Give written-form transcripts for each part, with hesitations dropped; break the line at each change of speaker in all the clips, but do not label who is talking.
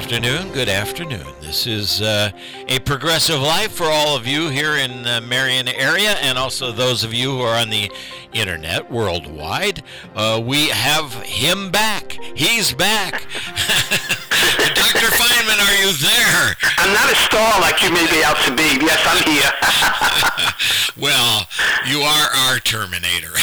afternoon. Good afternoon. This is a Progressive Life for all of you here in the Marion area and also those of you who are on the internet worldwide. We have him back. He's back. Dr. Feynman, are you there?
I'm not a star like you made me out to be. Yes, I'm here.
Well, you are our Terminator.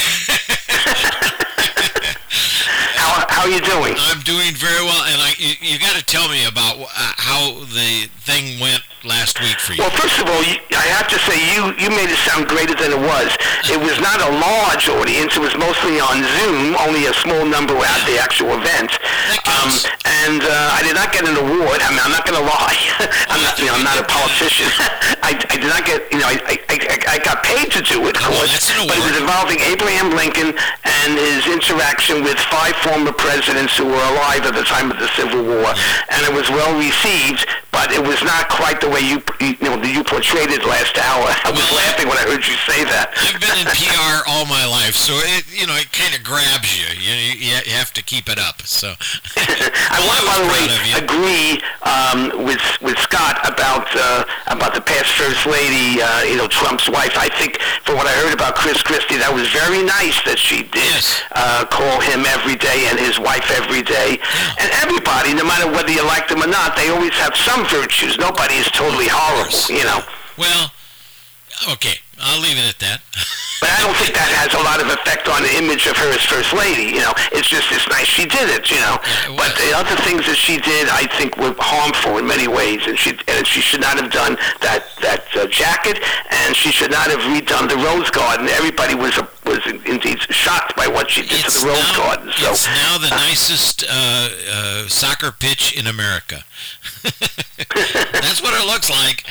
How are you doing?
I'm doing very well, and you got to tell me about how the thing went last week for you.
Well, first of all, I have to say you made it sound greater than it was. It was not a large audience. It was mostly on Zoom. Only a small number were at the actual event. And I did not get an award. I mean, I'm not going to lie. I'm not a politician. I did not get. I got paid to do it, of course. But it was involving Abraham Lincoln and his interaction with 5 former presidents who were alive at the time of the Civil War, and it was well received. But it was not quite the way you portrayed it last hour. I was laughing when I heard you say that.
I've been in PR all my life, so it kind of grabs you. You have to keep it up. So
I want to, by the way, agree with Scott about the past First Lady, Trump's wife. I think, from what I heard about Chris Christie, that was very nice that she did call him every day and his wife every day. And everybody, no matter whether you like them or not, they always have some virtues. Nobody is totally horrible,
Well, okay, I'll leave it at that.
But I don't think that has a lot of effect on the image of her as First Lady. It's nice she did it. But the other things that she did, I think, were harmful in many ways. And she should not have done that jacket, and she should not have redone the Rose Garden. Everybody was indeed shocked by what she did to the Rose Garden. So
it's now the nicest soccer pitch in America. That's what it looks like.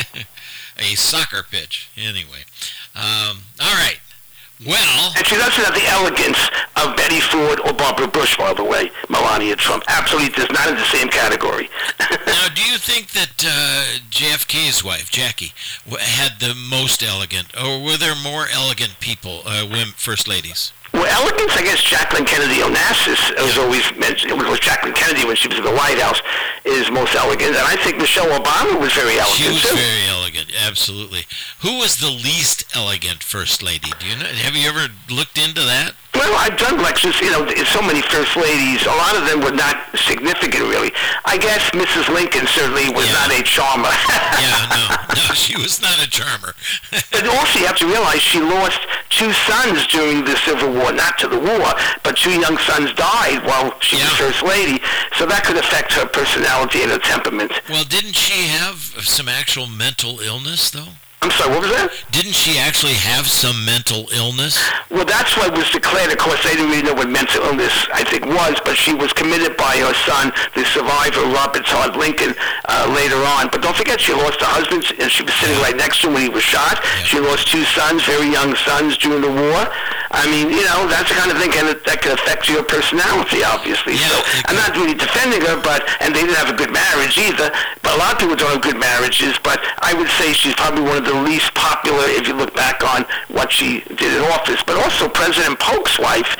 A soccer pitch, anyway. All right. Well,
and she doesn't have the elegance of Betty Ford or Barbara Bush, by the way. Melania Trump absolutely does not in the same category.
Now, do you think that JFK's wife, Jackie, had the most elegant, or were there more elegant people, women, first ladies?
Well, elegance, I guess Jacqueline Kennedy Onassis was always mentioned. It was Jacqueline Kennedy when she was in the White House is most elegant, and I think Michelle Obama was very elegant.
She was very elegant, absolutely. Who was the least elegant first lady? Do you know? Have you ever looked into that?
Well, I've done lectures, so many first ladies. A lot of them were not significant, really. I guess Mrs. Lincoln certainly was not a charmer.
No, she was not a charmer.
But also, you have to realize she lost 2 sons during the Civil War, not to the war, but 2 young sons died while she was First Lady, so that could affect her personality and her temperament.
Well, didn't she have some actual mental illness, though?
I'm sorry, what was that?
Didn't she actually have some mental illness?
Well, that's what was declared. Of course, they didn't really know what mental illness, I think, was, but she was committed by her son, the survivor, Robert Todd Lincoln, later on. But don't forget, she lost her husband, and she was sitting right next to him when he was shot. She lost 2 sons, very young sons, during the war. I mean, that's the kind of thing that can affect your personality, obviously. So I'm not really defending her, and they didn't have a good marriage either, but a lot of people don't have good marriages, but I would say she's probably one of the least popular if you look back on what she did in office. But also President Polk's wife,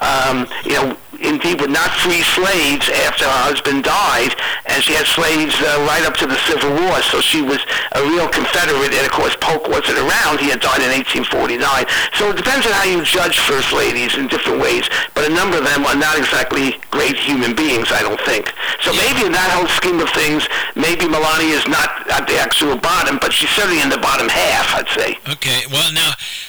indeed would not free slaves after her husband died, and she had slaves right up to the Civil War, so she was a real Confederate, and of course Polk wasn't around. He had died in 1849. So it depends on how you judge first ladies in different ways, but a number of them are not exactly great human beings, I don't think. So maybe in that whole scheme of things, maybe Melania is not at the actual bottom, but she's certainly in the bottom half, I'd say.
Okay, well now,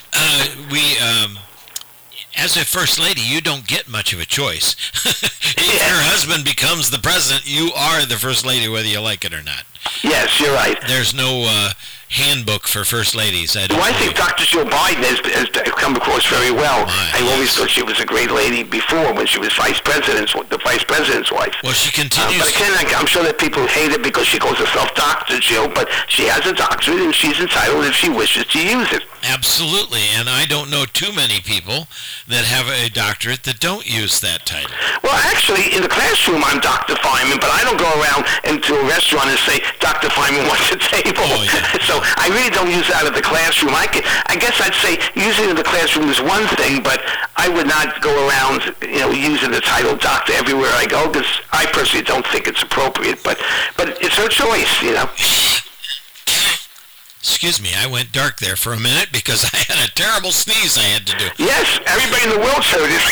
as a first lady, you don't get much of a choice. If your husband becomes the president, you are the first lady, whether you like it or not.
Yes, you're right.
There's no handbook for first ladies. I
think Dr. Jill Biden has come across very well. I always thought she was a great lady before when she was the vice president's wife.
Well, she continues.
But again, I'm sure that people hate it because she calls herself Dr. Jill, but she has a doctorate and she's entitled if she wishes to use it.
Absolutely, and I don't know too many people that have a doctorate that don't use that title.
Well, actually, in the classroom, I'm Dr. Feynman, but I don't go around into a restaurant and say, Dr. Feynman wants a table.
Oh, yeah.
So I really don't use that in the classroom. I guess I'd say using it in the classroom is one thing, but I would not go around, using the title doctor everywhere I go, because I personally don't think it's appropriate. But it's her choice,
Excuse me, I went dark there for a minute because I had a terrible sneeze I had to do.
Yes, everybody in the world heard it.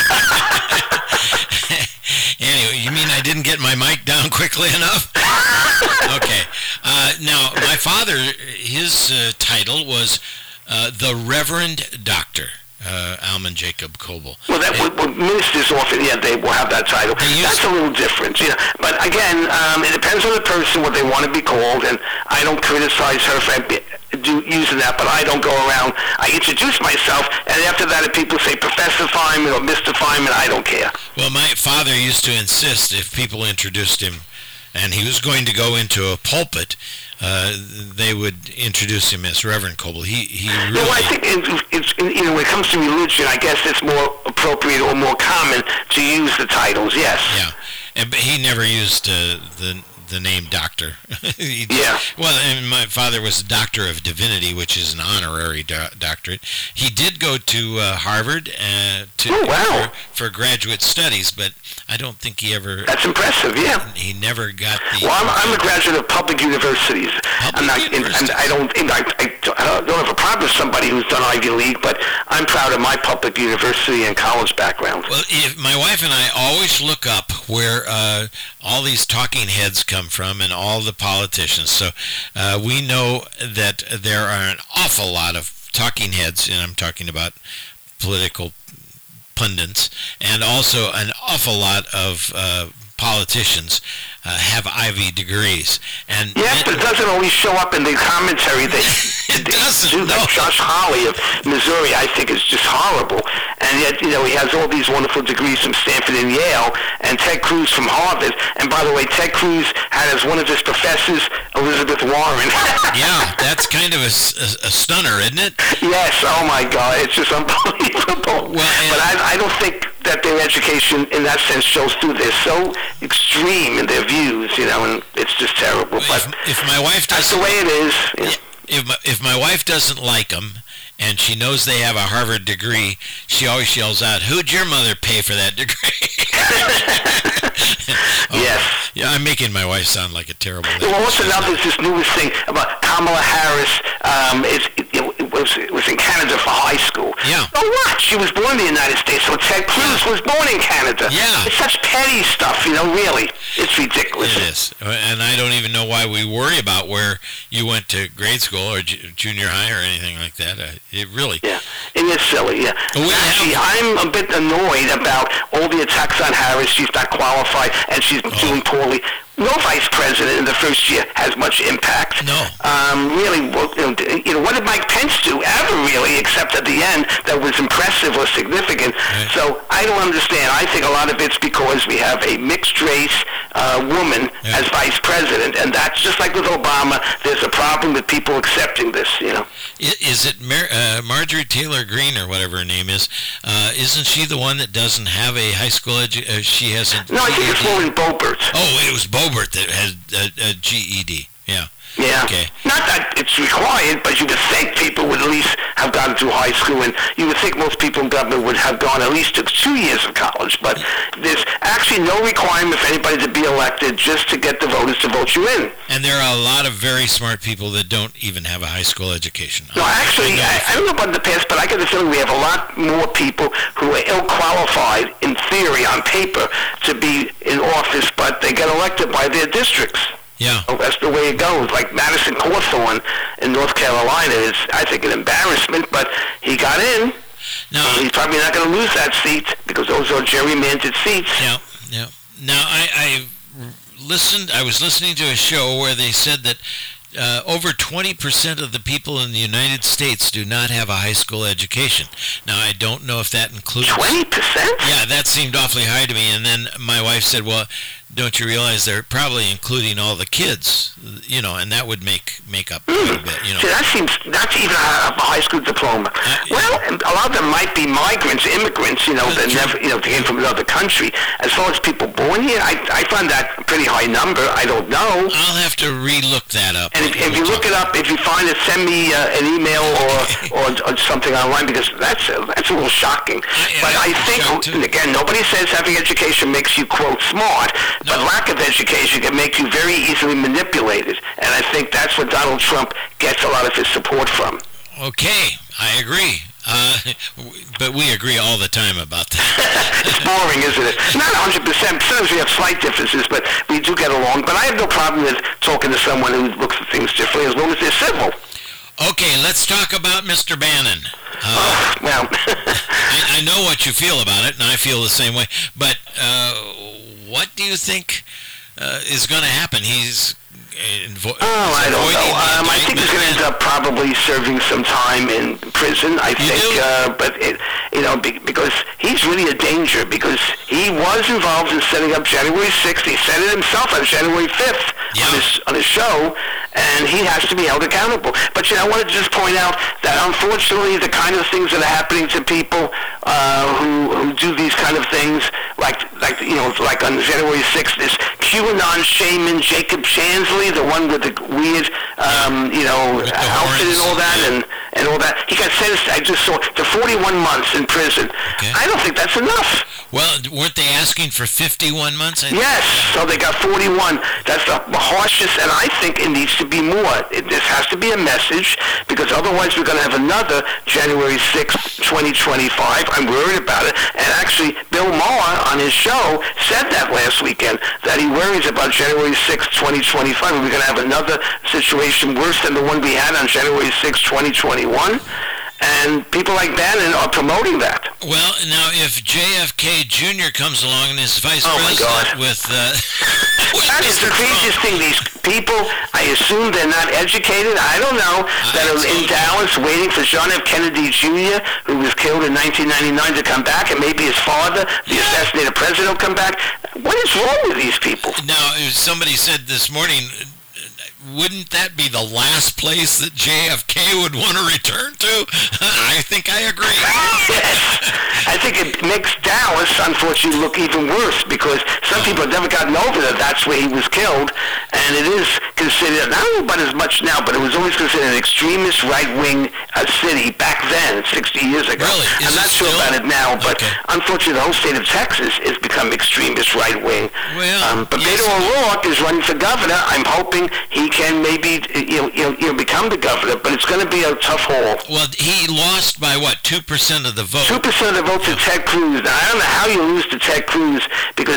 Anyway, you mean I didn't get my mic down quickly enough? Okay. Now, my father, his title was the Reverend Doctor. Alman Jacob Coble.
Well, ministers often, they will have that title. That's a little different, But again, it depends on the person what they want to be called, and I don't criticize her for using that, but I don't go around. I introduce myself, and after that, if people say Professor Feynman or Mr. Feynman, I don't care.
Well, my father used to insist if people introduced him, and he was going to go into a pulpit, they would introduce him as Reverend Coble. He really...
No, I think it's when it comes to religion, I guess it's more appropriate or more common to use the titles, yes.
Yeah, but he never used the name doctor.
Yeah.
Well, and my father was a doctor of divinity, which is an honorary doctorate. He did go to Harvard for graduate studies, but I don't think he ever...
That's impressive, yeah.
He never got the...
Well, I'm a graduate of public universities. I don't have a problem with somebody who's done Ivy League, but I'm proud of my public university and college background.
Well, my wife and I always look up where all these talking heads come from and all the politicians. So we know that there are an awful lot of talking heads, and I'm talking about political pundits, and also an awful lot of politicians have Ivy degrees. And
yes, but it doesn't always show up in the commentary.
It doesn't. No.
Josh Hawley of Missouri, I think, is just horrible. And yet, he has all these wonderful degrees from Stanford and Yale, and Ted Cruz from Harvard. And by the way, Ted Cruz had as one of his professors Elizabeth Warren.
Yeah, that's kind of a stunner, isn't it?
Yes. Oh my God, it's just unbelievable. Well, but I don't think that their education, in that sense, shows through. They're so extreme in their views, and it's just terrible.
Well,
but
if my wife doesn't,
that's the way it is.
If my wife doesn't like them, and she knows they have a Harvard degree, she always yells out, "Who'd your mother pay for that degree?"
Yes.
Yeah, I'm making my wife sound like a terrible lady.
Well, also now there's this newest thing about Kamala Harris. It was in Canada for high school.
Yeah.
Oh, what? She was born in the United States, so Ted Cruz was born in Canada.
Yeah.
It's such petty stuff, really. It's ridiculous.
It is. And I don't even know why we worry about where you went to grade school or junior high or anything like that. It really...
Yeah. It is silly, yeah. Actually, I'm a bit annoyed about all the attacks on Harris. She's not qualified, and she's doing poorly. No vice president in the first year has much impact.
No.
Really, what did Mike Pence do ever, really, except at the end that was impressive or significant?
Right.
So I don't understand. I think a lot of it's because we have a mixed-race woman as vice president, and that's just like with Obama. There's a problem with people accepting this,
Is it Marjorie Taylor Greene or whatever her name is? Isn't she the one that doesn't have a high school education? She hasn't...
No, I think it's Lauren Boebert.
Oh, it was Boebert that has a GED. Yeah.
Yeah.
Okay.
Not that it's required, but you would think people would at least have gone through high school, and you would think most people in government would have gone at least to 2 years of college. But there's actually no requirement for anybody to be elected, just to get the voters to vote you in.
And there are a lot of very smart people that don't even have a high school education.
No, actually, I don't know about in the past, but I get the feeling we have a lot more people who are ill-qualified, in theory, on paper, to be in office, but they get elected by their districts.
Yeah.
That's the way it goes. Like Madison Cawthorn in North Carolina is, I think, an embarrassment, but he got in.
No.
He's probably not going to lose that seat because those are gerrymandered seats.
Yeah. Now, I was listening to a show where they said that over 20% of the people in the United States do not have a high school education. Now, I don't know if that includes...
20%?
Yeah, that seemed awfully high to me. And then my wife said, well, don't you realize they're probably including all the kids, and that would make up a little bit,
See, that's even a high school diploma. Well, a lot of them might be migrants, immigrants, that never, came from another country. As far as people born here, I find that a pretty high number. I don't know.
I'll have to re-look that up.
And if you look it up, if you find it, send me an email or something online, because that's a little shocking. But I think, again, nobody says having education makes you, quote, smart. No. But lack of education can make you very easily manipulated. And I think that's what Donald Trump gets a lot of his support from.
Okay, I agree. But we agree all the time about that.
It's boring, isn't it? Not 100%. Sometimes we have slight differences, but we do get along. But I have no problem with talking to someone who looks at things differently, as long as they're civil.
Okay, let's talk about Mr. Bannon.
Well,
I know what you feel about it, and I feel the same way. But what do you think is going to happen? He's
I don't know. I think he's going to end up probably serving some time in prison. I think, because he's really a danger. Because he was involved in setting up January 6th. He said it himself on January 5th on his show, and he has to be held accountable. But I wanted to just point out that unfortunately, the kind of things that are happening to people who do these kind of things, like on January 6th, this QAnon shaman Jacob Chansley, the one with the weird, outfit and all that, and all that. He got sentenced, I just saw, to 41 months in prison.
Okay.
I don't think that's enough.
Well, weren't they asking for 51 months?
Yes, so they got 41. That's the harshest, and I think it needs to be more. This has to be a message, because otherwise we're going to have another January 6th, 2025. I'm worried about it. And actually, Bill Maher on his show said that last weekend, that he worries about January 6th, 2025. We're going to have another situation worse than the one we had on January 6th, 2021. And people like Bannon are promoting that.
Well, now, if JFK Jr. comes along and is vice president with...
that is the craziest thing. These people, I assume they're not educated. I don't know. That are in Dallas waiting for John F. Kennedy Jr., who was killed in 1999, to come back, and maybe his father, the assassinated president, will come back. What is wrong with these people?
Now, somebody said this morning... Wouldn't that be the last place that JFK would want to return to? I think I agree.
I think it makes Dallas, unfortunately, look even worse, because some people have never gotten over that that's where he was killed, and it is considered, not about as much now, but it was always considered an extremist right-wing city back then, 60 years ago.
Really?
I'm not sure about it now, but unfortunately the whole state of Texas has become extremist right-wing.
Well,
but Beto O'Rourke is running for governor. I'm hoping he can maybe become the governor, but it's going to be a tough haul.
Well, he lost by, 2% of the vote? 2%
of the vote to Ted Cruz. Now, I don't know how you lose to Ted Cruz, because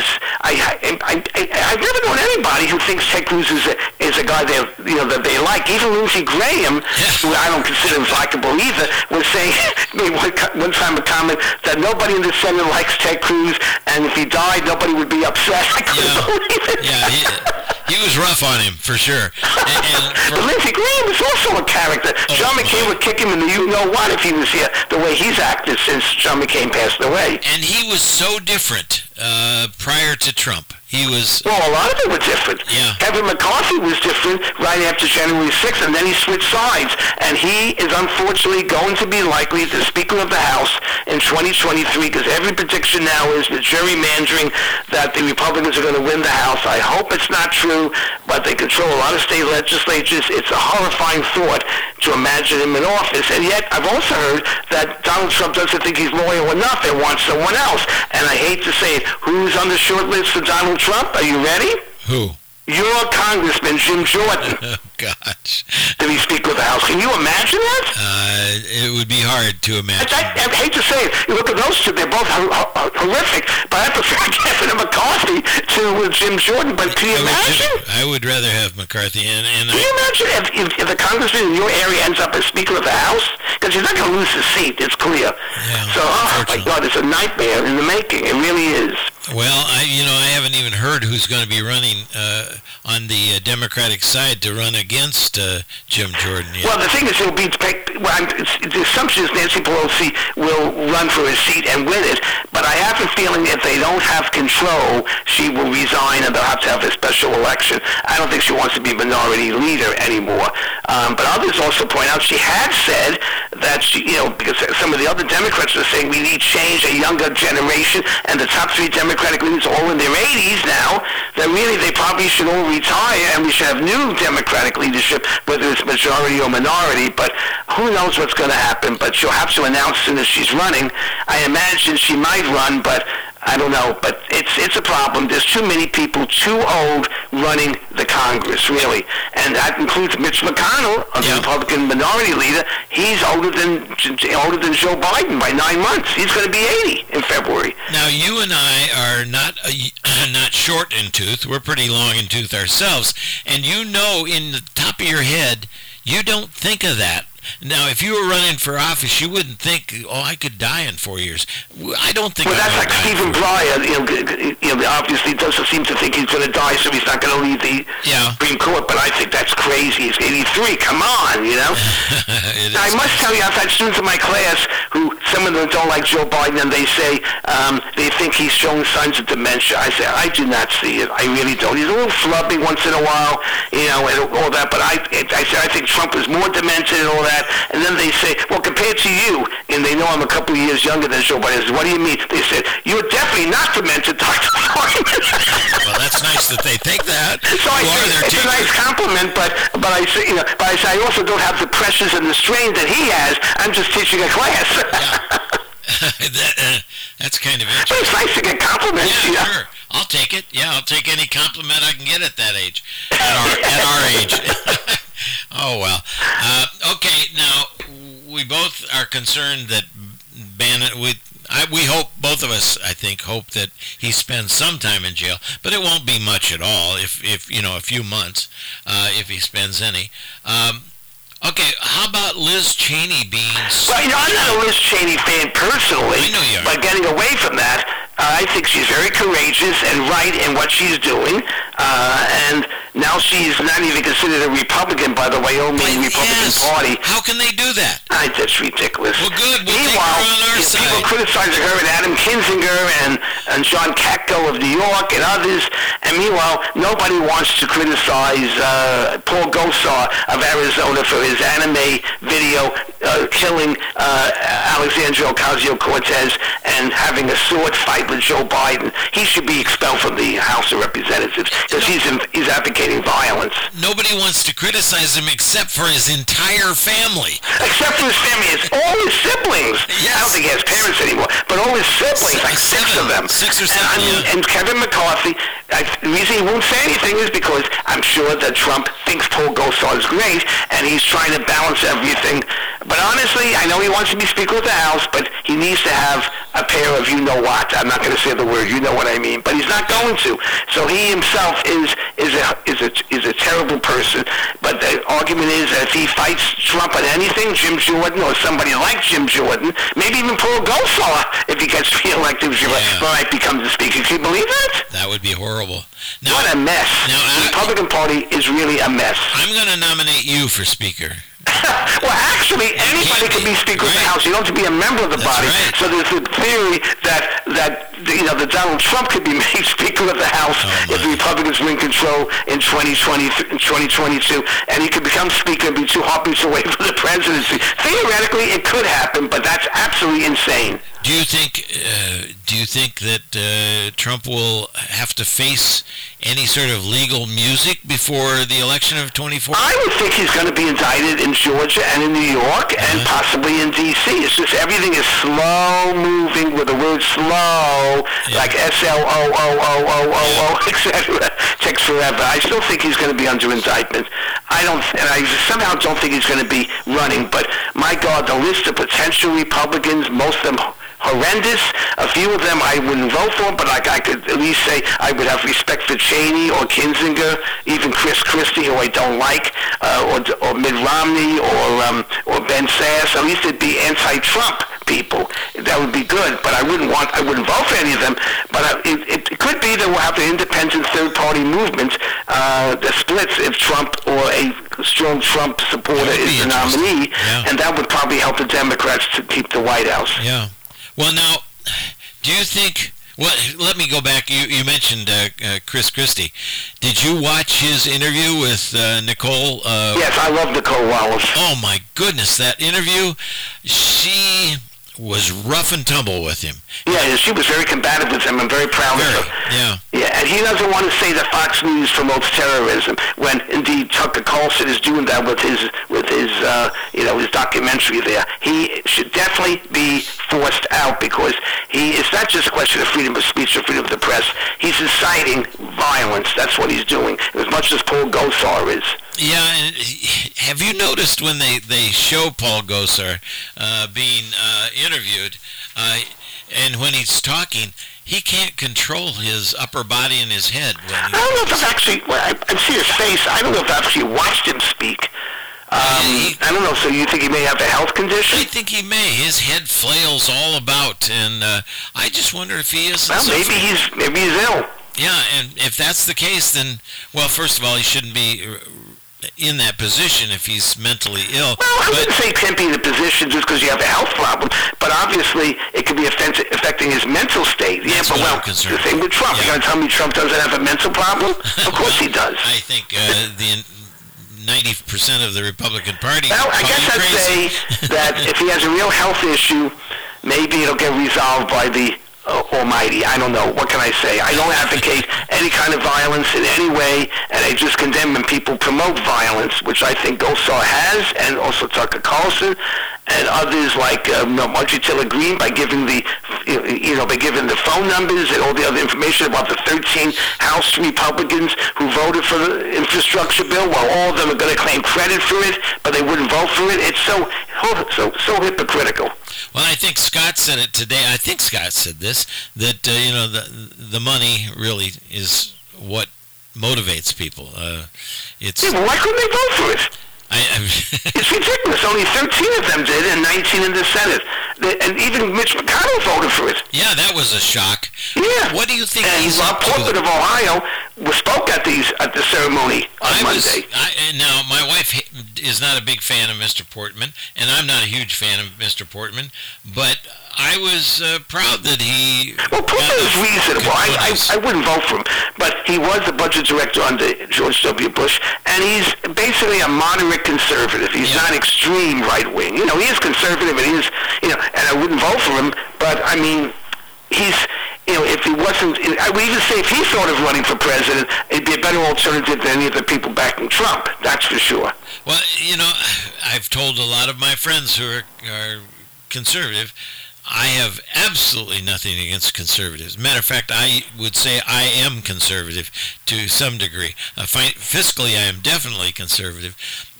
I've never known anybody who thinks Ted Cruz is a guy that they like. Even Lindsey Graham, who I don't consider him likable either, was saying one time a comment that nobody in the Senate likes Ted Cruz, and if he died, nobody would be upset. I couldn't believe it.
He was rough on him, for sure.
But Lindsey Graham is also a character. John McCain would kick him in the you-know-what if he was here, the way he's acted since John McCain passed away.
And he was so different prior to Trump. He was...
Well, a lot of them were different.
Yeah.
Kevin McCarthy was different right after January 6th, and then he switched sides. And he is unfortunately going to be likely the Speaker of the House in 2023, because every prediction now is the gerrymandering that the Republicans are going to win the House. I hope it's not true, but they control a lot of state legislatures. It's a horrifying thought to imagine him in office. And yet, I've also heard that Donald Trump doesn't think he's loyal enough and wants someone else. And I hate to say it, who's on the short list for Donald Trump? Are you ready?
Who?
Your Congressman, Jim Jordan.
Oh, gosh.
To be Speaker of the House. Can you imagine that?
It would be hard to imagine.
I hate to say it. You look at those two, they're both horrific, but I prefer Kevin McCarthy to Jim Jordan. But can you imagine?
I would rather have McCarthy. Can
you imagine if the congressman in your area ends up as Speaker of the House? Because he's not going to lose his seat, it's clear.
Yeah,
so, oh my God, it's a nightmare in the making. It really is.
Well, I haven't even heard who's going to be running on the Democratic side to run against Jim Jordan yet.
Well, the thing is, the assumption is Nancy Pelosi will run for a seat and win it, but I have a feeling if they don't have control, she will resign and they'll have to have a special election. I don't think she wants to be minority leader anymore. But others also point out she had said that because some of the other Democrats are saying we need change, a younger generation, and the top three Democratic leaders are all in their 80s now, that really they probably should all retire and we should have new Democratic leadership, whether it's majority or minority. But who knows what's going to happen. But she'll have to announce as soon as she's running. I imagine she might run, but I don't know, but it's a problem. There's too many people too old running the Congress, really. And that includes Mitch McConnell, the Republican minority leader. He's older than Joe Biden by 9 months. He's going to be 80 in February.
Now, you and I are not short in tooth. We're pretty long in tooth ourselves. And in the top of your head, you don't think of that. Now, if you were running for office, you wouldn't think, I could die in 4 years. I don't think.
Well, that's like Stephen Breyer. Obviously doesn't seem to think he's going to die, so he's not going to leave the Supreme Court. But I think that's crazy. He's 83. Come on, I must tell you, I've had students in my class who some of them don't like Joe Biden, and they say they think he's showing signs of dementia. I say I do not see it. I really don't. He's a little flubby once in a while, and all that. But I think Trump is more demented and all that. And then they say, well, compared to you, and they know I'm a couple of years younger than Joe Biden. I said, what do you mean? They said, you're definitely not demented, Dr. Biden.
Well, that's nice that they think that.
So I say, it's a nice compliment, but I say, I also don't have the pressures and the strain that he has. I'm just teaching a class.
That's kind of interesting.
It's nice to get compliments.
Yeah, sure. I'll take it. Yeah, I'll take any compliment I can get at that age. At our age. Oh, well. Okay, now, we both are concerned that Bannon, we hope, both of us, I think, hope that he spends some time in jail, but it won't be much at all, if a few months, if he spends any. Okay, how about Liz Cheney being...
Well, I'm not a Liz Cheney fan personally.
I know you are.
But getting away from that, I think she's very courageous and right in what she's doing. And now she's not even considered a Republican by the Wyoming Republican Party.
How can they do that?
That's ridiculous.
Well, good. We'll take her on our side.
People criticizing her and Adam Kinzinger and John Katko of New York and others. And meanwhile, nobody wants to criticize Paul Gosar of Arizona for his anime video killing Alexandria Ocasio-Cortez and having a sword fight with Joe Biden. He should be expelled from the House of Representatives because he's advocating violence.
Nobody wants to criticize him except for his entire family.
Except for his family. It's all his siblings.
Yes.
I don't think he has parents anymore, but all his siblings, like six of them.
6 or 7,
And Kevin McCarthy, the reason he won't say anything is because I'm sure that Trump thinks Paul Gosar is great, and he's trying to balance everything. But honestly, I know he wants to be Speaker of the House, but he needs to have a pair of you-know-what. I'm not going to say the word, you know what I mean, but he's not going to. So he himself is a terrible person. But the argument is that if he fights Trump on anything, Jim Jordan or somebody like Jim Jordan, maybe even Paul Gosar, if he gets reelected, might become the Speaker. Can you believe that?
That would be horrible. Now,
what a mess.
Now,
the Republican Party is really a mess.
I'm going to nominate you for Speaker.
Well, actually, anybody can be Speaker of the House. You don't have to be a member of the body.
Right.
So there's a theory that Donald Trump could be made Speaker of the House if the Republicans win control in 2022, and he could become Speaker and be 2 heartbeats away from the presidency. Theoretically, it could happen, but that's absolutely insane.
Do you think that Trump will have to face any sort of legal music before the election of 2024?
I would think he's going to be indicted in Georgia and in New York and possibly in D.C. It's just everything is slow moving with the word slow, like S-L-O-O-O-O-O, etc. Takes forever. I still think he's going to be under indictment. I somehow don't think he's going to be running, but my God, the list of potential Republicans, most of them horrendous. A few of them I wouldn't vote for, but I could at least say I would have respect for Cheney or Kinzinger, even Chris Christie, who I don't like, or Mitt Romney or Ben Sass. At least it'd be anti-Trump people. That would be good, but I wouldn't vote for any of them. But either will have an independent third-party movement that splits if Trump or a strong Trump supporter is the nominee, and that would probably help the Democrats to keep the White House.
Yeah. Well, now, do you think... Well, let me go back. You mentioned Chris Christie. Did you watch his interview with Nicole?
Yes, I love Nicole Wallace.
Oh, my goodness, that interview. She was rough and tumble with him.
Yeah, she was very combative with him. I'm very proud of her.
Yeah.
Yeah, and he doesn't want to say that Fox News promotes terrorism when indeed Tucker Carlson is doing that with his his documentary there. He should definitely be forced out because it's not just a question of freedom of speech or freedom of the press. He's inciting violence. That's what he's doing, as much as Paul Gosar is.
Yeah, and have you noticed when they show Paul Gosar being interviewed, and when he's talking, he can't control his upper body and his head.
I don't know if I've actually, I see his face, I don't know if I've actually watched him speak. I don't know, so you think he may have a health condition?
I think he may. His head flails all about, and I just wonder if he is.
Well, maybe he's ill.
Yeah, and if that's the case, then, well, first of all, he shouldn't be in that position if he's mentally ill.
Well, I wouldn't say he can't be in the position just because you have a health problem, but obviously it could be affecting his mental state.
That's
the same with Trump.
Yeah.
You're going to tell me Trump doesn't have a mental problem? Of course he does.
I think the 90% of the Republican Party.
Well, I guess I'd say that if he has a real health issue, maybe it'll get resolved by the Almighty. I don't know. What can I say? I don't advocate any kind of violence in any way, and I just condemn when people promote violence, which I think Gosar has, and also Tucker Carlson, and others like Marjorie Taylor Greene by giving the phone numbers and all the other information about the 13 House Republicans who voted for the infrastructure bill, while all of them are going to claim credit for it, but they wouldn't vote for it. It's so hypocritical.
Well, I think Scott said it today. I think Scott said this, that the money really is what motivates people.
Well, why couldn't they vote for it? It's ridiculous. Only 13 of them did, and 19 in the Senate. And even Mitch McConnell voted for it.
Yeah, that was a shock.
Yeah.
What do you think
and
he's up to?
Portman of Ohio spoke at the ceremony on Monday.
Now, my wife is not a big fan of Mr. Portman, and I'm not a huge fan of Mr. Portman, but I was proud that he...
Well, Portman is reasonable. I wouldn't vote for him, but he was the budget director under George W. Bush, and he's basically a moderate conservative. He's not extreme right-wing. He is conservative, and and I wouldn't vote for him, but, I mean, he's... if he wasn't, I would even say if he thought of running for president, it'd be a better alternative than any of the people backing Trump. That's for sure.
Well, I've told a lot of my friends who are conservative, I have absolutely nothing against conservatives. Matter of fact, I would say I am conservative to some degree. Fiscally, I am definitely conservative.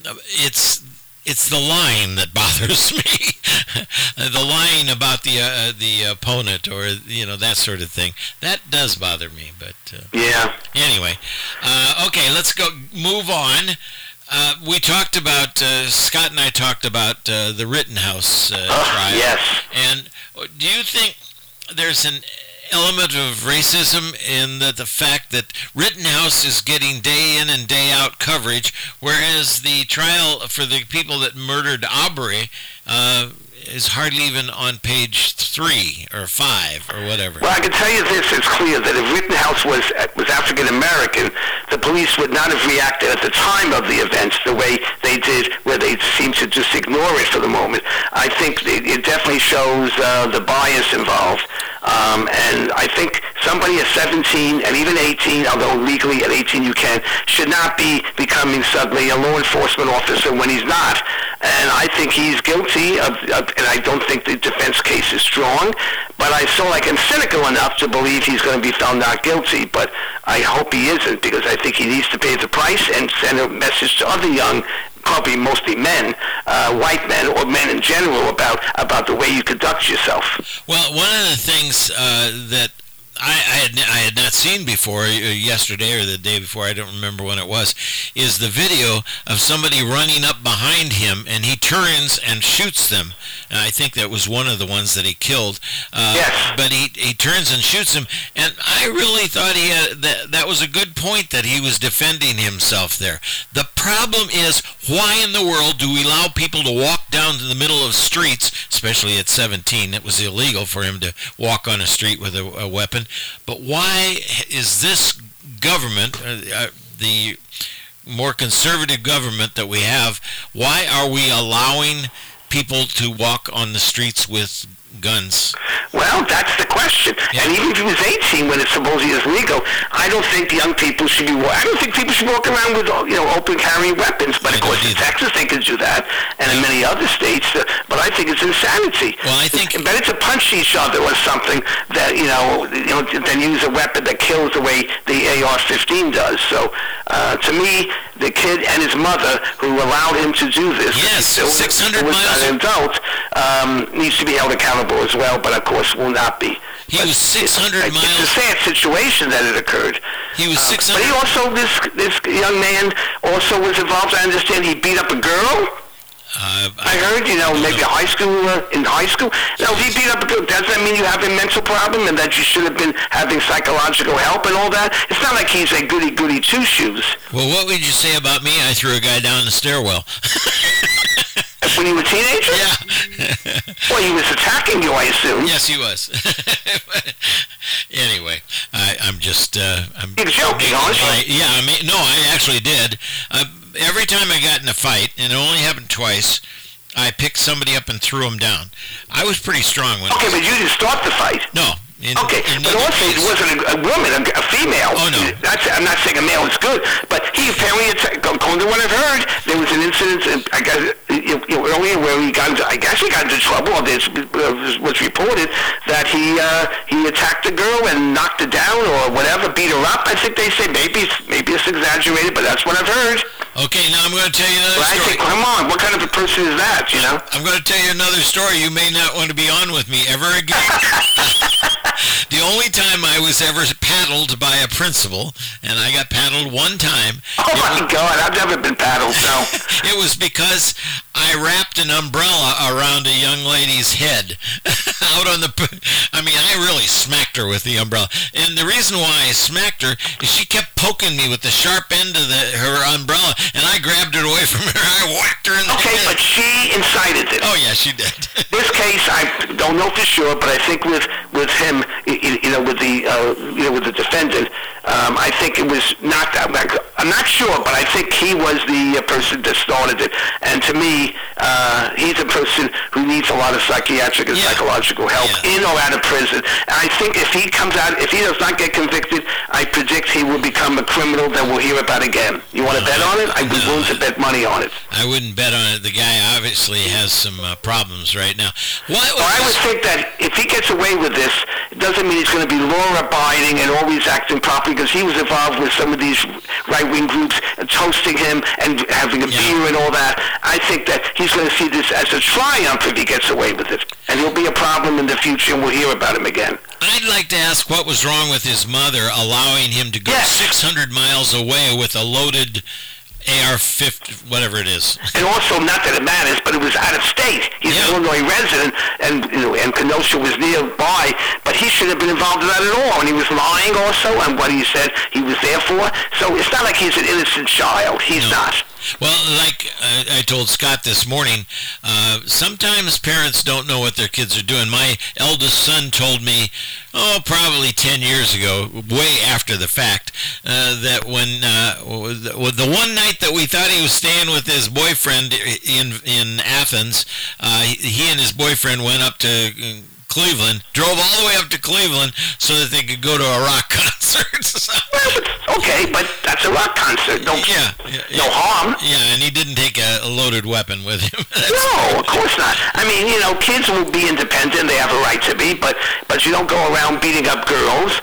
It's the lying that bothers me. The lying about the opponent, or that sort of thing. That does bother me. But
yeah.
Anyway, okay, let's move on. We talked about Scott and I talked about the Rittenhouse trial.
Yes.
And do you think there's an element of racism in the fact that Rittenhouse is getting day in and day out coverage, whereas the trial for the people that murdered Arbery is hardly even on page 3 or 5 or whatever?
Well, I can tell you this, it's clear that if Rittenhouse was African American, the police would not have reacted at the time of the events the way they did, where they seemed to just ignore it for the moment. I think it definitely shows the bias involved. And I think somebody at 17 and even 18, although legally at 18 you can, should not be becoming suddenly a law enforcement officer when he's not. And I think he's guilty and I don't think the defense case is strong, but I am cynical enough to believe he's going to be found not guilty, but I hope he isn't, because I think he needs to pay the price and send a message to other young, probably mostly men, white men or men in general, about the way you conduct yourself.
Well, one of the things that I had not seen before, yesterday or the day before, I don't remember when it was, is the video of somebody running up behind him, and he turns and shoots them. And I think that was one of the ones that he killed.
Yes.
But he turns and shoots him, and I really thought he had, that was a good point, that he was defending himself there. The problem is, why in the world do we allow people to walk down to the middle of streets, especially at 17? It was illegal for him to walk on a street with a weapon. But why is this government, the more conservative government that we have, why are we allowing people to walk on the streets with guns?
Well, that's the question.
Yeah.
And even if he was 18 when it supposedly is legal, I don't think young people should be. I don't think people should walk around with open carry weapons. But of course, in Texas they can do that, and in many other states. But I think it's insanity.
Well, I think
better to punch each other or something that than use a weapon that kills the way the AR-15 does. So to me, the kid and his mother who allowed him to do this,
600
who was
miles
an adult, needs to be held accountable as well, but of course will not be.
He was 600 miles.
It's a sad situation that it occurred.
He was 600.
But he also, this young man also was involved. I understand he beat up a girl. I heard, maybe in high school. Now, if he beat up a girl, does that mean you have a mental problem and that you should have been having psychological help and all that? It's not like he's a goody-goody two-shoes.
Well, what would you say about me? I threw a guy down the stairwell.
When you were a teenager?
Yeah.
Well, he was attacking you, I assume.
Yes, he was. Anyway, I'm just...
You're joking, aren't you?
Yeah, no, I actually did. Every time I got in a fight, and it only happened twice, I picked somebody up and threw them down. I was pretty strong when
Okay, but you didn't start the fight.
No.
Okay, but also it wasn't a woman, a female.
Oh, no.
I'm not saying a male is good, but he apparently, according to what I've heard, there was an incident, I guess, earlier where he got into trouble, or this was reported, that he attacked a girl and knocked her down or whatever, beat her up. I think they say maybe it's exaggerated, but that's what I've heard.
Okay, now I'm going to tell you another story.
I think, come on, what kind of a person is that,
I'm going to tell you another story. You may not want to be on with me ever again. The only time I was ever paddled by a principal, and I got paddled one time.
Oh, my God, I've never been paddled, no.
It was because I wrapped an umbrella around a young lady's head out on the... I really smacked her with the umbrella. And the reason why I smacked her is she kept poking me with the sharp end of her umbrella, and I grabbed it away from her. I whacked her in the head.
Okay, but she incited it.
Oh, yeah, she did.
This case, I don't know for sure, but I think with him, with the defendant, I think it was not that. I'm not sure, but I think he was the person that started it. And to me, he's a person who needs a lot of psychiatric and psychological help in or out of prison. And I think if he comes out, if he does not get convicted, I predict he will become a criminal that we'll hear about again. You want to bet on it? I'd be willing to bet money on it.
I wouldn't bet on it. The guy obviously has some problems right now.
I would think that if he gets away with this, it doesn't mean he's going to be law-abiding and always acting properly, because he was involved with some of these right-wing groups toasting him and having a beer and all that. I think that he's going to see this as a triumph if he gets away with it. And he'll be a problem in the future, and we'll hear about him again.
I'd like to ask what was wrong with his mother allowing him to go 600 miles away with a loaded AR-15, whatever it is.
And also, not that it matters, but it was out of state. He's an Illinois resident, and Kenosha was nearby, but he shouldn't have been involved in that at all. And he was lying also on what he said he was there for. So it's not like he's an innocent child. He's not.
Well, like I told Scott this morning, sometimes parents don't know what their kids are doing. My eldest son told me, probably 10 years ago, way after the fact, that when the one night that we thought he was staying with his boyfriend in Athens, he and his boyfriend went up to Cleveland, drove all the way up to Cleveland so that they could go to a rock concert.
Well, okay, but that's a rock concert. No harm.
Yeah, and he didn't take a loaded weapon with him.
No, of course not. I mean, kids will be independent. They have a right to be, but you don't go around beating up girls,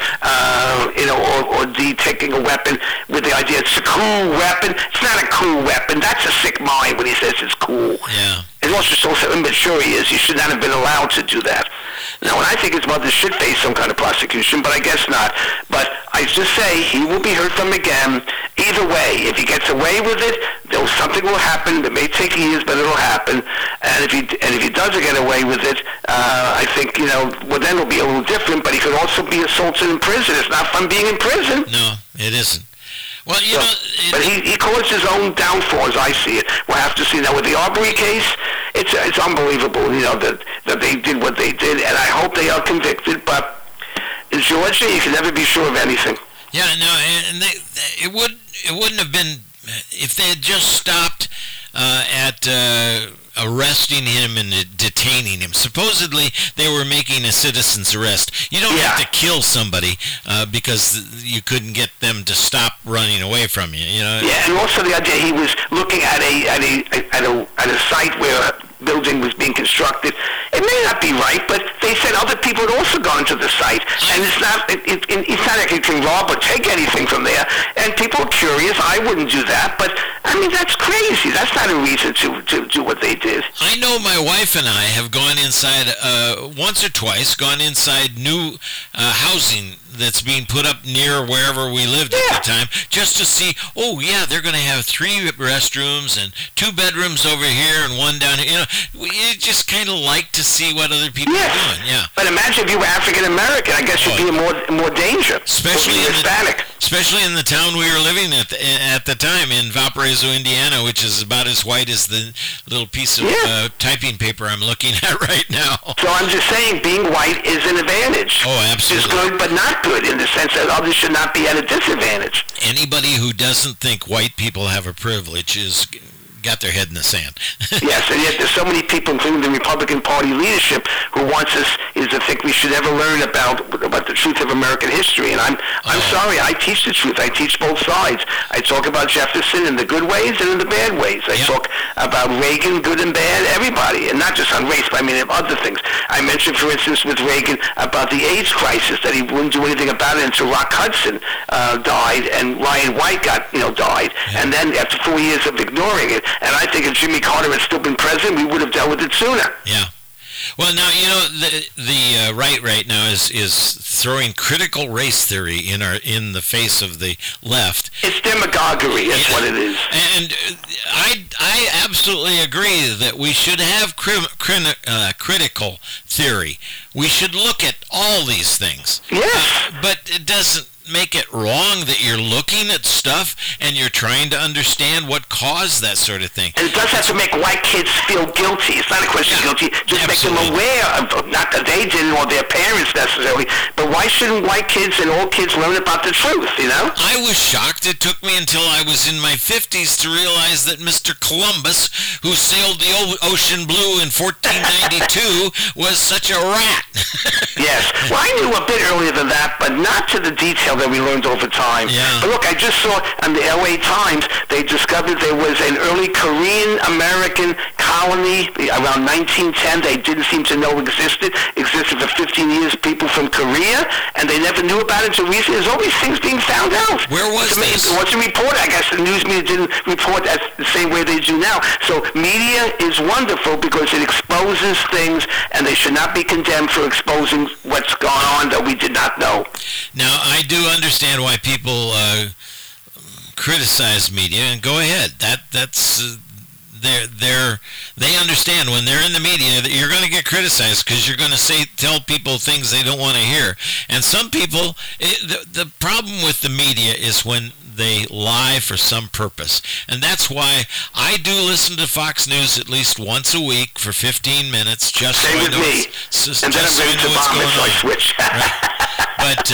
or taking a weapon with the idea it's a cool weapon. It's not a cool weapon. That's a sick mind when he says it's cool.
Yeah.
And also so immature he is. He should not have been allowed to do that. Now, and I think his mother should face some kind of prosecution, but I guess not. But I just say he will be heard from again. Either way, if he gets away with it, something will happen. It may take years, but it'll happen. And if he doesn't get away with it, I think well, then it'll be a little different. But he could also be assaulted in prison. It's not fun being in prison.
No, it isn't. Well,
but he caused his own downfall, as I see it. We'll have to see. Now, with the Arbery case, it's unbelievable, that they did what they did, and I hope they are convicted. But in Georgia, you can never be sure of anything.
Yeah, no, and it wouldn't have been if they had just stopped at arresting him and detaining him. Supposedly, they were making a citizen's arrest. You don't have to kill somebody because you couldn't get them to stop running away from you.
Yeah, and also the idea he was looking at a site where a building was being constructed. It may not be right, but they said other people had also gone to the site, and it's not like you can rob or take anything from there. And people are curious. I wouldn't do that, but I mean that's crazy. That's not a reason to do what they did.
I know my wife and I have gone inside once or twice. Gone inside new housing that's being put up near wherever we lived at the time, just to see. Oh yeah, they're going to have 3 restrooms and 2 bedrooms over here and 1 down here. You just kind of like to see what other people are doing. Yeah.
But imagine if you were African American. I guess you'd be in more danger.
Especially
Hispanic.
Especially in the town we were living at the time in Valparaiso, Indiana, which is about as white as the little piece of typing paper I'm looking at right now.
So I'm just saying, being white is an advantage.
Oh, absolutely.
It's good, but not good in the sense that others should not be at a disadvantage.
Anybody who doesn't think white people have a privilege is got their head in the sand.
Yes, and yet there's so many people, including the Republican Party leadership, who wants us to think we should never learn about the truth of American history. And I'm sorry, I teach the truth. I teach both sides. I talk about Jefferson in the good ways and in the bad ways. I talk about Reagan, good and bad, everybody, and not just on race, but I mean other things. I mentioned, for instance, with Reagan about the AIDS crisis, that he wouldn't do anything about it until Rock Hudson died and Ryan White died. And then after 4 years of ignoring it, and I think if Jimmy Carter had still been president, we would have dealt with it sooner.
Yeah. Well, now, the right now is throwing critical race theory in the face of the left.
It's demagoguery. That's what it is.
And I absolutely agree that we should have critical theory. We should look at all these things.
Yes.
But it doesn't make it wrong that you're looking at stuff and you're trying to understand what caused that sort of thing.
And it does have to make white kids feel guilty. It's not a question of guilty. Just make them aware of, not that they didn't or their parents necessarily, but why shouldn't white kids and all kids learn about the truth,
I was shocked. It took me until I was in my 50s to realize that Mr. Columbus, who sailed the ocean blue in 1492, was such a rat.
Yes. Well, I knew a bit earlier than that, but not to the detail that we learned over time.
Yeah.
But look, I just saw on the LA Times, they discovered there was an early Korean-American colony around 1910 they didn't seem to know existed for 15 years, people from Korea, and they never knew about it until recently. There's all these things being found out.
Where was this?
It wasn't reported. I guess the news media didn't report as the same way they do now. So media is wonderful because it exposes things, and they should not be condemned for exposing what's gone on that we did not know.
Now, I do understand why people criticize media, and go ahead. That's they understand when they're in the media that you're going to get criticized because you're going to tell people things they don't want to hear. And some people, the problem with the media is when they lie for some purpose. And that's why I do listen to Fox News at least once a week for 15 minutes, just so I know what's going on.
Switch.
Right? But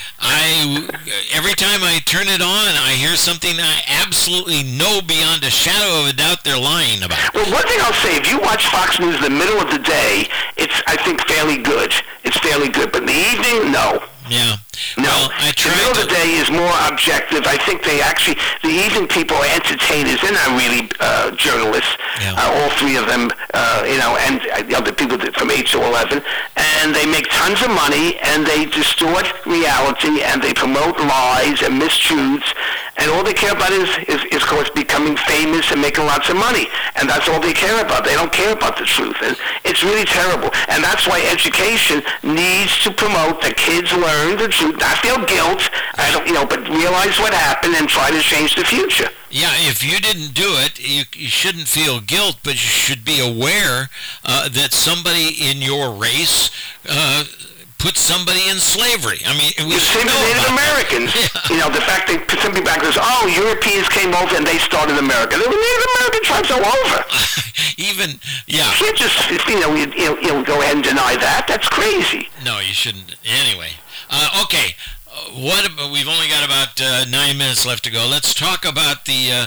every time I turn it on, I hear something I absolutely know beyond a shadow of a doubt they're lying about.
Well, one thing I'll say, if you watch Fox News in the middle of the day, it's, I think, fairly good. It's fairly good. But in the evening, no.
Yeah.
No,
well,
the middle of the day is more objective. I think the evening people are entertainers. They're not really journalists.
Yeah.
All 3 of them, and the other people from 8 to 11. And they make tons of money, and they distort reality, and they promote lies and mistruths. and all they care about is of course, becoming famous and making lots of money. And that's all they care about. They don't care about the truth. And it's really terrible. And that's why education needs to promote that kids learn the truth, not feel guilt, but realize what happened and try to change the future.
Yeah, if you didn't do it, you shouldn't feel guilt, but you should be aware that somebody in your race put somebody in slavery. I mean, we
same as Native Americans. Yeah. The fact that some people goes, Europeans came over and they started America. There were Native American tribes all over.
Even, yeah.
You can't just, go ahead and deny that. That's crazy.
No, you shouldn't. Anyway, okay. We've only got about 9 minutes left to go. Let's talk about the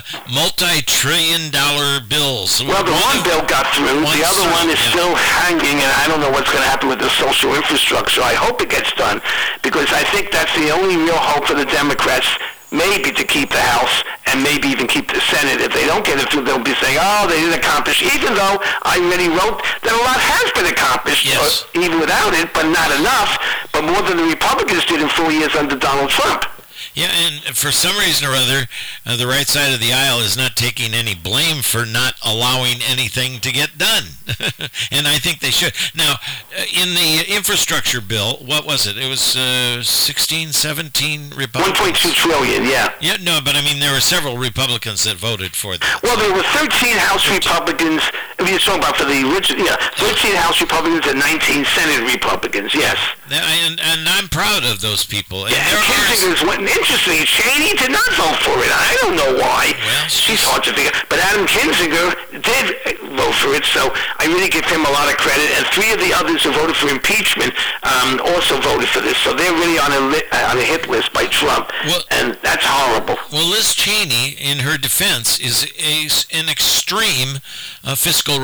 multi-trillion-dollar bills.
Well, the one bill got through. The other one is still hanging, and I don't know what's going to happen with the social infrastructure. I hope it gets done, because I think that's the only real hope for the Democrats, maybe to keep the House and maybe even keep the Senate. If they don't get it through, they'll be saying, they didn't accomplish, even though I already wrote that a lot has been accomplished,
yes,
even without it, but not enough, but more than the Republicans did in 4 years under Donald Trump.
Yeah, and for some reason or other, the right side of the aisle is not taking any blame for not allowing anything to get done. And I think they should. Now, in the infrastructure bill, what was it? It was 16, 17 Republicans.
1.2 trillion, yeah.
Yeah, no, but I mean, there were several Republicans that voted for that.
Well, there were 13 House Republicans. You're talking about for the original, 13 House Republicans and 19 Senate Republicans, yes.
And I'm proud of those people. And
Kinzinger's interesting. Cheney did not vote for it. I don't know why.
Well,
she's hard to figure. But Adam Kinzinger did vote for it, so I really give him a lot of credit. And 3 of the others who voted for impeachment also voted for this. So they're really on a hit list by Trump, and that's horrible.
Well, Liz Cheney, in her defense, is an extreme fiscal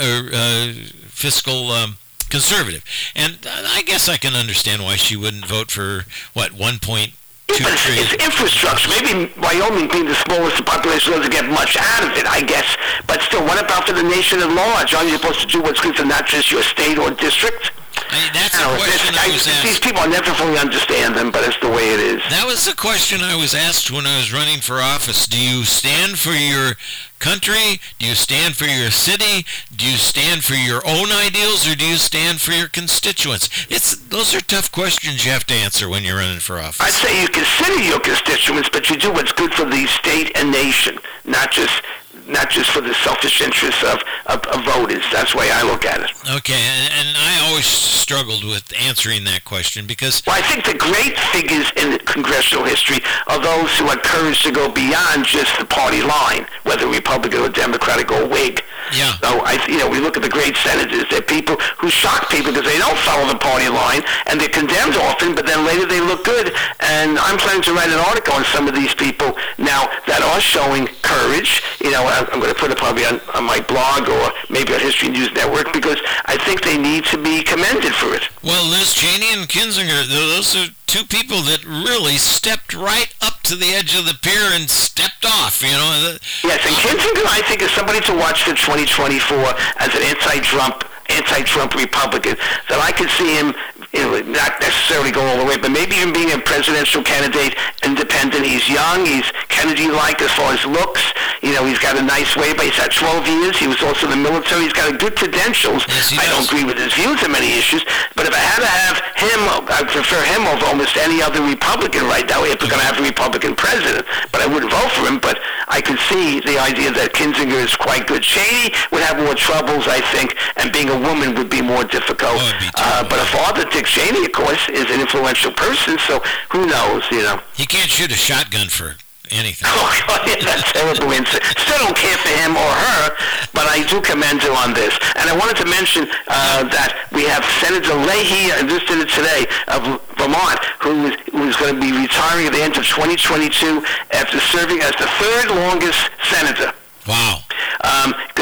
conservative, and I guess I can understand why she wouldn't vote for 1.2 trillion.
It's infrastructure. Maybe Wyoming, being the smallest population, doesn't get much out of it, I guess. But still, what about for the nation at large? Aren't you supposed to do what's good for not just your state or district?
That's a question I was asked.
These people, I never fully understand them, but it's the way it is.
That was the question I was asked when I was running for office. Do you stand for your country? Do you stand for your city? Do you stand for your own ideals, or do you stand for your constituents? Those are tough questions you have to answer when you're running for office.
I'd say you consider your constituents, but you do what's good for the state and nation, not just for the selfish interests of voters. That's the way I look at it.
Okay, and I always struggled with answering that question because...
Well, I think the great figures in congressional history are those who had courage to go beyond just the party line, whether Republican or Democratic or Whig.
Yeah.
So, we look at the great senators. They're people who shock people because they don't follow the party line, and they're condemned often, but then later they look good. And I'm planning to write an article on some of these people now that are showing courage. I'm going to put it probably on my blog or maybe on History News Network, because I think they need to be commended for it.
Well, Liz Cheney and Kinzinger, those are 2 people that really stepped right up to the edge of the pier and stepped off,
Yes, and Kinzinger, I think, is somebody to watch for 2024 as an anti-Trump Republican, that I could see him, not necessarily go all the way, but maybe even being a presidential candidate, independent. He's young, he's Kennedy-like as far as looks. He's got a nice way, but he's had 12 years. He was also in the military. He's got good credentials.
Yes,
I don't agree with his views on many issues, but if I had to have him, I'd prefer him over almost any other Republican right now if we're going to have a Republican president. But I wouldn't vote for him, but I could see the idea that Kinzinger is quite good. Cheney would have more troubles, I think, and being a woman would be more difficult. But a father, Dick Cheney, of course, is an influential person, so who knows,
He can't shoot a shotgun for anything.
Oh, God, yeah, that's terrible. Still don't care for him or her, but I do commend her on this. And I wanted to mention that we have Senator Leahy, I just did it today, of Vermont, who's going to be retiring at the end of 2022 after serving as the 3rd longest senator.
Wow.
Because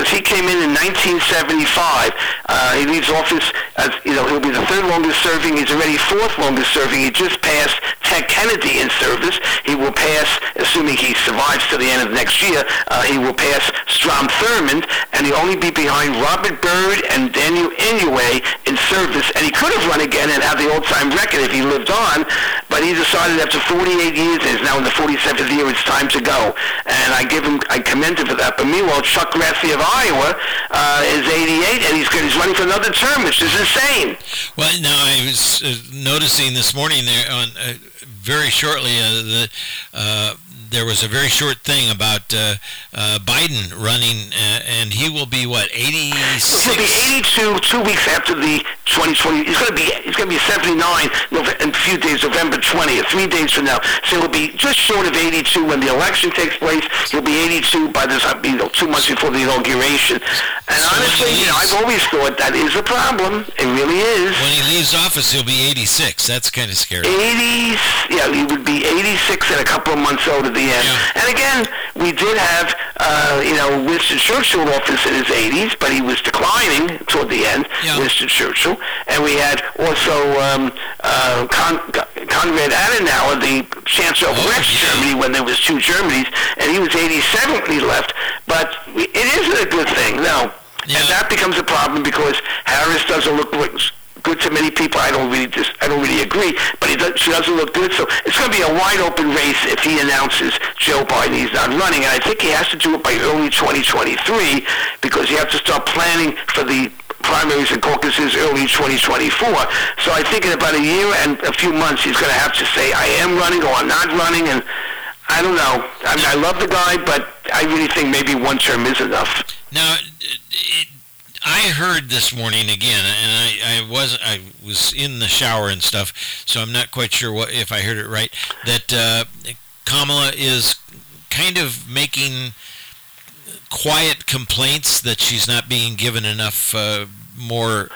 because he came in 1975. He leaves office as, he'll be the third longest serving. He's already fourth longest serving. He just passed Ted Kennedy in service. He will pass, assuming he survives to the end of next year, he will pass Strom Thurmond, and he'll only be behind Robert Byrd and Daniel Inouye in service. And he could have run again and have the all-time record if he lived on, but he decided after 48 years, and is now in the 47th year, it's time to go. And I commend him for that. But meanwhile, Chuck Grassley of Iowa is 88, and he's running for another term, which is insane.
Well, now I was noticing this morning there on very shortly there was a very short thing about Biden running, and he will be 86?
He'll be 82 2 weeks after the 2020. He's going to be 79 in a few days, November 20th, 3 days from now. So he'll be just short of 82 when the election takes place. He'll be 82 by the time, 2 months before the inauguration. And so honestly, I've always thought that is a problem. It really is.
When he leaves office, he'll be 86. That's kind of scary.
He would be 86 and a couple of months old at the end. Yeah. And again, we did have, Winston Churchill in office in his 80s, but he was declining toward the end, Winston Churchill. And we had also Konrad Adenauer, the Chancellor of West Germany, when there was 2 Germanys, and he was 87 when he left. But it isn't a good thing, no. Yeah. And that becomes a problem because Harris doesn't look good to many people. I don't really agree, but she doesn't look good. So it's going to be a wide open race if he announces Joe Biden he's not running. And I think he has to do it by early 2023 because you have to start planning for the primaries and caucuses early 2024. So I think in about a year and a few months he's going to have to say, I am running or I'm not running. And I don't know. I love the guy, but I really think maybe one term is enough.
Now, I heard this morning again, and I was in the shower and stuff, so I'm not quite sure if I heard it right, that Kamala is kind of making quiet complaints that she's not being given enough more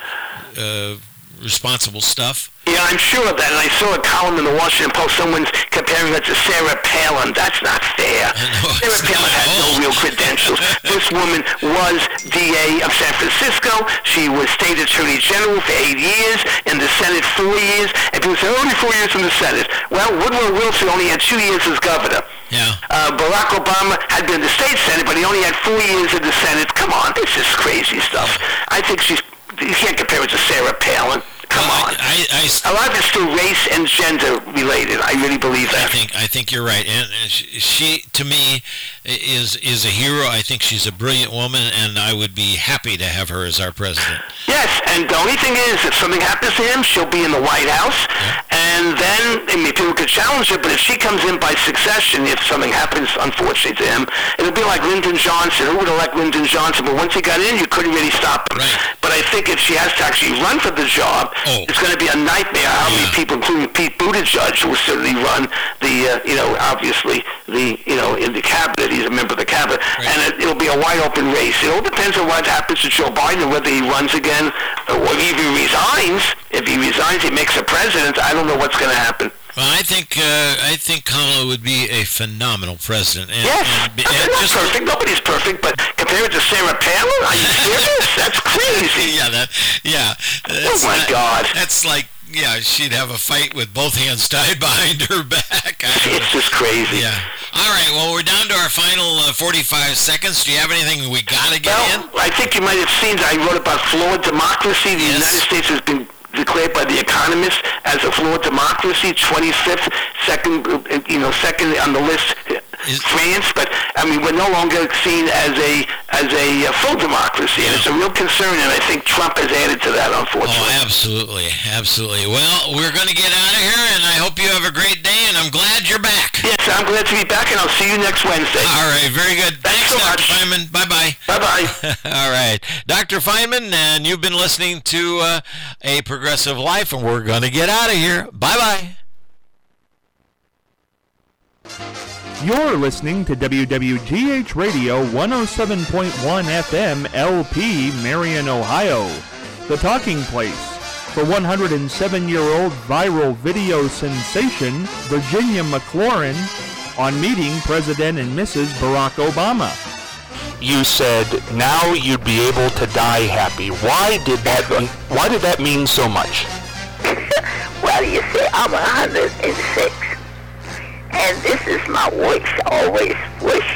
responsible stuff.
Yeah, I'm sure of that. And I saw a column in the Washington Post. Someone's comparing her to Sarah Palin. That's not fair. Sarah Palin has no real credentials. This woman was DA of San Francisco. She was State Attorney General for 8 years, in the Senate 4 years. And people say, only 4 years in the Senate. Well, Woodrow Wilson only had 2 years as governor.
Yeah.
Barack Obama had been in the state Senate, but he only had 4 years in the Senate. Come on, this is crazy stuff. I think you can't compare it to Sarah Palin. Come on. A lot of it's still race and gender related. I really believe that.
I think you're right. And she, to me, is a hero. I think she's a brilliant woman, and I would be happy to have her as our president.
Yes, and the only thing is, if something happens to him, she'll be in the White House, and then people could challenge her, but if she comes in by succession, if something happens, unfortunately, to him, it'll be like Lyndon Johnson. Who would elect Lyndon Johnson? But once he got in, you couldn't really stop him.
Right.
But I think if she has to actually run for the job, it's going to be a nightmare how many people, including Pete Buttigieg, who will certainly run the, obviously, in the cabinet. He's a member of the cabinet. Right. And it'll be a wide open race. It all depends on what happens to Joe Biden, whether he runs again or even resigns. If he resigns, he makes a president. I don't know what's going to happen.
Well, I think Kamala would be a phenomenal president.
Yes, not perfect. Nobody's perfect, but compared to Sarah Palin, are you serious? That's crazy.
Oh
my God.
That's like, she'd have a fight with both hands tied behind her back.
It's just crazy.
Yeah. All right. Well, we're down to our final 45 seconds. Do you have anything we got to get in?
I think you might have seen that I wrote about flawed democracy. The United States has been declared by The Economist as a flawed democracy, 25th, second on the list, France. But I mean, we're no longer seen as a full democracy, and it's a real concern. And I think Trump has added to that, unfortunately.
Oh, absolutely. Well, we're going to get out of here, and I hope you have a great day. And I'm glad you're back.
Yes, I'm glad to be back, and I'll see you next Wednesday.
All right, very good.
Thanks so much,
Dr. Feynman. Bye-bye.
Bye-bye.
All right, Dr. Feynman, and you've been listening to A Progressive Life, and we're going to get out of here. Bye-bye.
You're listening to WWGH Radio 107.1 FM LP, Marion, Ohio, the talking place for 107-year-old viral video sensation Virginia McLaurin on meeting President and Mrs. Barack Obama. you said now you'd be able to die happy. Why did that mean so much?
Well, you see, I'm 106, and this is my wish. I always wish